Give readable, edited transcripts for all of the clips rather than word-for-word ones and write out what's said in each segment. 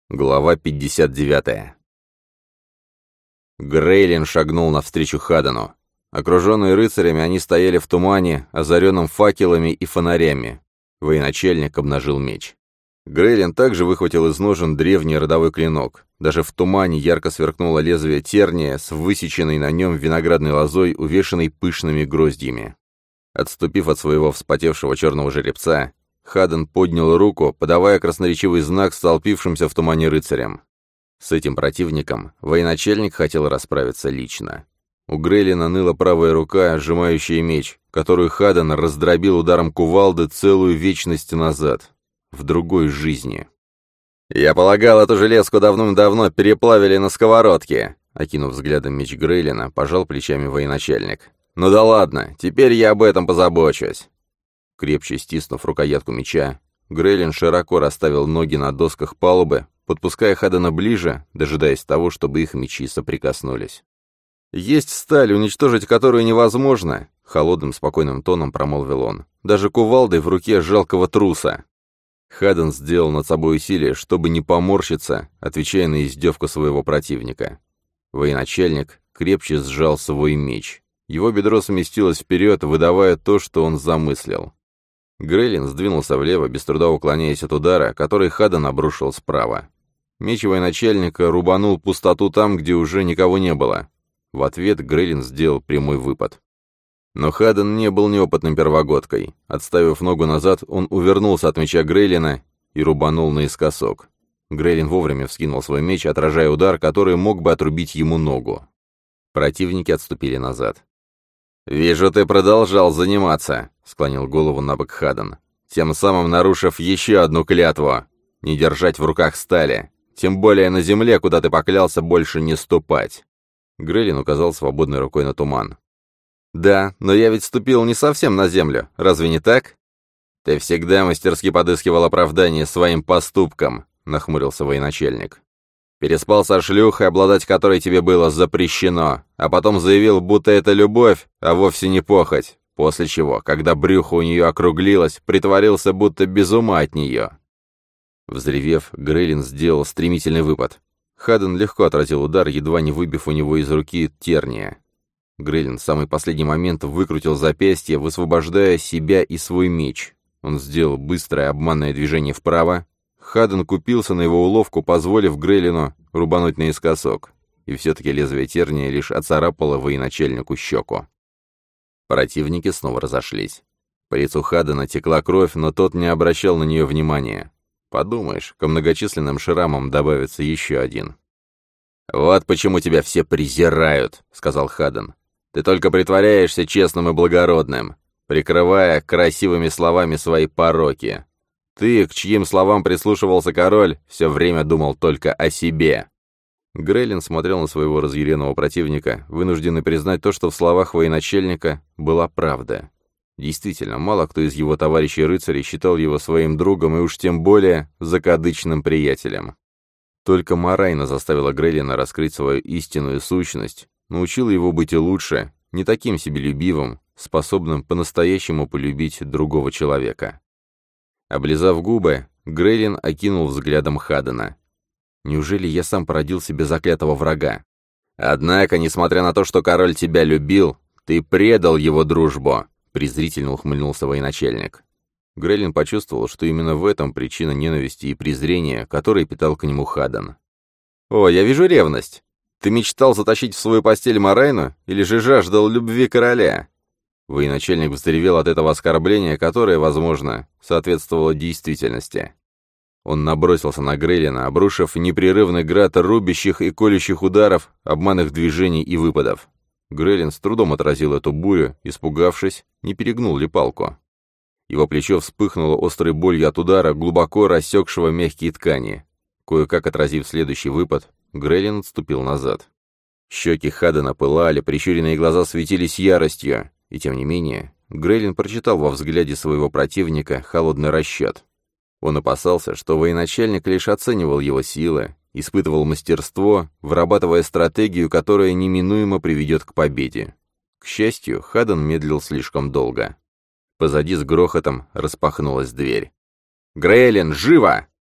Глава 59. Грейлин шагнул навстречу Хадану. Окруженные рыцарями, они стояли в тумане, озаренном факелами и фонарями. Военачальник обнажил меч. Грейлин также выхватил из ножен древний родовой клинок. Даже в тумане ярко сверкнуло лезвие терния с высеченной на нем виноградной лозой, увешанной пышными гроздьями. Отступив от своего вспотевшего черного жеребца, Хадан поднял руку, подавая красноречивый знак столпившимся в тумане рыцарям. С этим противником военачальник хотел расправиться лично. У Грейлина ныла правая рука, сжимающая меч, которую Хадан раздробил ударом кувалды целую вечность назад, в другой жизни. «Я полагал, эту железку давным-давно переплавили на сковородке», окинув взглядом меч Грейлина, пожал плечами военачальник. «Ну да ладно, теперь я об этом позабочусь». Крепче стиснув рукоятку меча, Грейлин широко расставил ноги на досках палубы, подпуская Хадана ближе, дожидаясь того, чтобы их мечи соприкоснулись. «Есть сталь, уничтожить которую невозможно», — холодным, спокойным тоном промолвил он, даже кувалдой в руке жалкого труса. Хадан сделал над собой усилие, чтобы не поморщиться, отвечая на издевку своего противника. Военачальник крепче сжал свой меч. Его бедро сместилось вперед, выдавая то, что он замыслил. Грейлин сдвинулся влево, без труда уклоняясь от удара, который Хадан обрушил справа. Меч военачальника рубанул пустоту там, где уже никого не было. В ответ Грейлин сделал прямой выпад. Но Хадан не был неопытным первогодкой. Отставив ногу назад, он увернулся от меча Грейлина и рубанул наискосок. Грейлин вовремя вскинул свой меч, отражая удар, который мог бы отрубить ему ногу. Противники отступили назад. «Вижу, ты продолжал заниматься», — склонил голову набок Хадан, тем самым нарушив еще одну клятву — не держать в руках стали, тем более на земле, куда ты поклялся больше не ступать. Грейлин указал свободной рукой на туман. «Да, но я ведь ступил не совсем на землю, разве не так?» «Ты всегда мастерски подыскивал оправдание своим поступкам», — нахмурился военачальник. «Переспал со шлюхой, обладать которой тебе было запрещено, а потом заявил, будто это любовь, а вовсе не похоть, после чего, когда брюхо у нее округлилось, притворился, будто без ума от нее». Взревев, Грейлин сделал стремительный выпад. Хадан легко отразил удар, едва не выбив у него из руки терния. Грейлин в самый последний момент выкрутил запястье, высвобождая себя и свой меч. Он сделал быстрое обманное движение вправо. Хадан купился на его уловку, позволив Грейлину рубануть наискосок. И все-таки лезвие терния лишь оцарапало военачальнику щеку. Противники снова разошлись. По лицу Хадана текла кровь, но тот не обращал на нее внимания. Подумаешь, ко многочисленным шрамам добавится еще один. «Вот почему тебя все презирают», — сказал Хадан. «Ты только притворяешься честным и благородным, прикрывая красивыми словами свои пороки. Ты, к чьим словам прислушивался король, все время думал только о себе». Грейлин смотрел на своего разъяренного противника, вынужденный признать то, что в словах военачальника была правда. Действительно, мало кто из его товарищей-рыцарей считал его своим другом и уж тем более закадычным приятелем. Только Морайна заставила Грейлина раскрыть свою истинную сущность, научила его быть и лучше, не таким себелюбивым, способным по-настоящему полюбить другого человека. Облизав губы, Грейлин окинул взглядом Хадана. «Неужели я сам породил себе заклятого врага? Однако, несмотря на то, что король тебя любил, ты предал его дружбу», — презрительно ухмыльнулся военачальник. Грейлин почувствовал, что именно в этом причина ненависти и презрения, которые питал к нему Хадан. «О, я вижу ревность. Ты мечтал затащить в свою постель Морайну, или же жаждал любви короля?» Военачальник взревел от этого оскорбления, которое, возможно, соответствовало действительности. Он набросился на Грейлина, обрушив непрерывный град рубящих и колющих ударов, обманных движений и выпадов. Грейлин с трудом отразил эту бурю, испугавшись, не перегнул ли палку. Его плечо вспыхнуло острой болью от удара, глубоко рассекшего мягкие ткани. Кое-как отразив следующий выпад, Грейлин отступил назад. Щеки Хадана пылали, прищуренные глаза светились яростью, и тем не менее Грейлин прочитал во взгляде своего противника холодный расчет. Он опасался, что военачальник лишь оценивал его силы, испытывал мастерство, вырабатывая стратегию, которая неминуемо приведет к победе. К счастью, Хадан медлил слишком долго. Позади с грохотом распахнулась дверь. «Грейлин, живо!»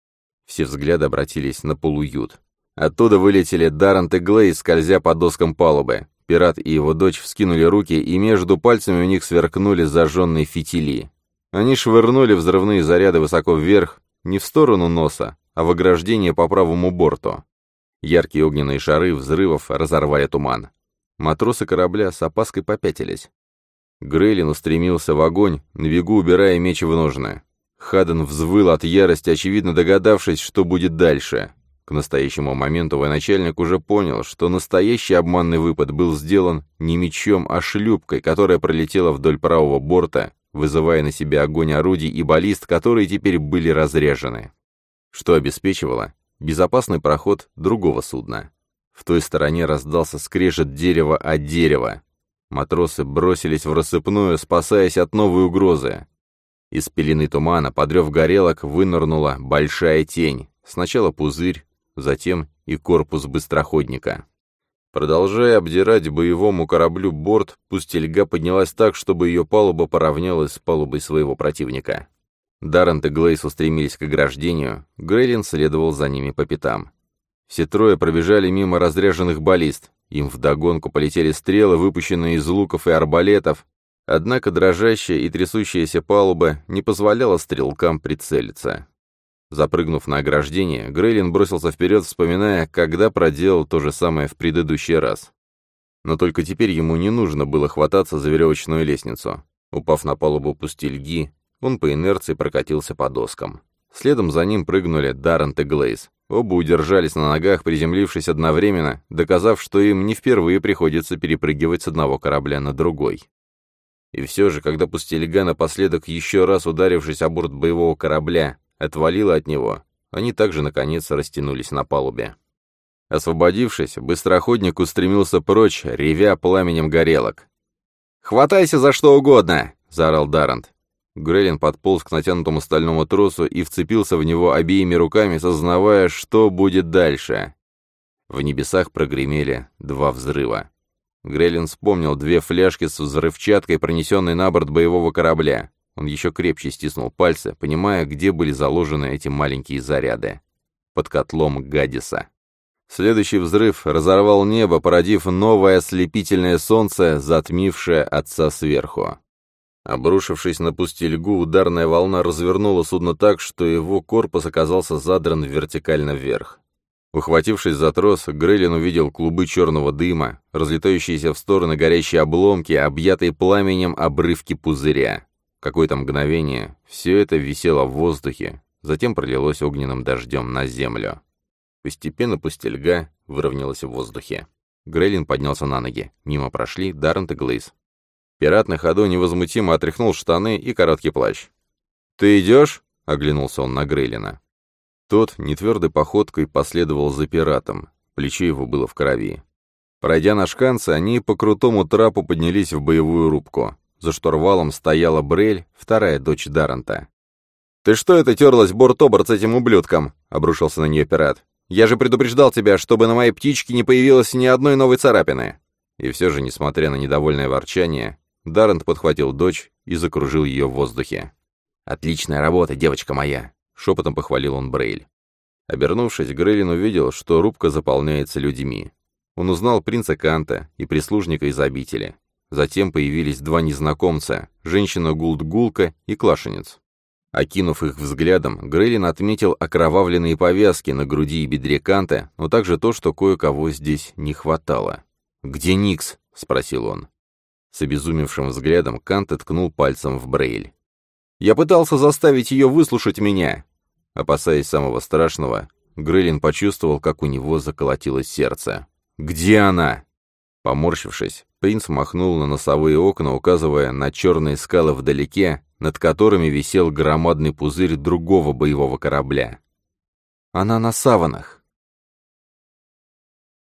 Все взгляды обратились на полуют. Оттуда вылетели Даррент и Глейс, скользя по доскам палубы. Пират и его дочь вскинули руки, и между пальцами у них сверкнули зажженные фитили. Они швырнули взрывные заряды высоко вверх, не в сторону носа, а в ограждение по правому борту. Яркие огненные шары взрывов разорвали туман. Матросы корабля с опаской попятились. Грейлин устремился в огонь, на бегу убирая меч в ножны. Хадден взвыл от ярости, очевидно догадавшись, что будет дальше. К настоящему моменту военачальник уже понял, что настоящий обманный выпад был сделан не мечом, а шлюпкой, которая пролетела вдоль правого борта, вызывая на себя огонь орудий и баллист, которые теперь были разряжены. Что обеспечивало безопасный проход другого судна. В той стороне раздался скрежет дерева о дерево. Матросы бросились в рассыпную, спасаясь от новой угрозы. Из пелены тумана, под рев горелок, вынырнула большая тень. Сначала пузырь, затем и корпус быстроходника. Продолжая обдирать боевому кораблю борт, пустельга поднялась так, чтобы ее палуба поравнялась с палубой своего противника. Даррент и Глейс устремились к ограждению, Грейлин следовал за ними по пятам. Все трое пробежали мимо разряженных баллист, им вдогонку полетели стрелы, выпущенные из луков и арбалетов, однако дрожащая и трясущаяся палуба не позволяла стрелкам прицелиться. Запрыгнув на ограждение, Грейлин бросился вперед, вспоминая, когда проделал то же самое в предыдущий раз. Но только теперь ему не нужно было хвататься за веревочную лестницу. Упав на палубу пустельги, он по инерции прокатился по доскам. Следом за ним прыгнули Даррент и Глейс. Оба удержались на ногах, приземлившись одновременно, доказав, что им не впервые приходится перепрыгивать с одного корабля на другой. И все же, когда пустельга, напоследок еще раз ударившись о борт боевого корабля, отвалила от него, они также, наконец, растянулись на палубе. Освободившись, быстроходник устремился прочь, ревя пламенем горелок. «Хватайся за что угодно!» — заорал Даррент. Грейлин подполз к натянутому стальному тросу и вцепился в него обеими руками, сознавая, что будет дальше. В небесах прогремели два взрыва. Грейлин вспомнил две фляжки с взрывчаткой, пронесенной на борт боевого корабля. Он еще крепче стиснул пальцы, понимая, где были заложены эти маленькие заряды. Под котлом Гадиса. Следующий взрыв разорвал небо, породив новое ослепительное солнце, затмившее отца сверху. Обрушившись на пустельгу, ударная волна развернула судно так, что его корпус оказался задран вертикально вверх. Ухватившись за трос, Грейлин увидел клубы черного дыма, разлетающиеся в стороны горящие обломки, объятые пламенем обрывки пузыря. Какое-то мгновение все это висело в воздухе, затем пролилось огненным дождем на землю. Постепенно пустельга выровнялась в воздухе. Грейлин поднялся на ноги. Мимо прошли Даррент и Глейс. Пират на ходу невозмутимо отряхнул штаны и короткий плащ. «Ты идешь?» — оглянулся он на Грейлина. Тот нетвердой походкой последовал за пиратом. Плечо его было в крови. Пройдя на шканцы, они по крутому трапу поднялись в боевую рубку. За штурвалом стояла Брель, вторая дочь Даррента. «Ты что это терлась борт-оборт с этим ублюдком?» — обрушился на нее пират. «Я же предупреждал тебя, чтобы на моей птичке не появилось ни одной новой царапины!» И все же, несмотря на недовольное ворчание, Даррент подхватил дочь и закружил ее в воздухе. «Отличная работа, девочка моя!» — шепотом похвалил он Брель. Обернувшись, Грейлин увидел, что рубка заполняется людьми. Он узнал принца Канта и прислужника из обители. Затем появились два незнакомца, женщина Гулд-Гулка и Клашенец. Окинув их взглядом, Грейлин отметил окровавленные повязки на груди и бедре Канта, но также то, что кое-кого здесь не хватало. «Где Никс?» — спросил он. С обезумевшим взглядом Кант ткнул пальцем в Брель. «Я пытался заставить ее выслушать меня!» Опасаясь самого страшного, Грейлин почувствовал, как у него заколотилось сердце. «Где она?» Поморщившись, принц махнул на носовые окна, указывая на черные скалы вдалеке, над которыми висел громадный пузырь другого боевого корабля. «Она на саванах!»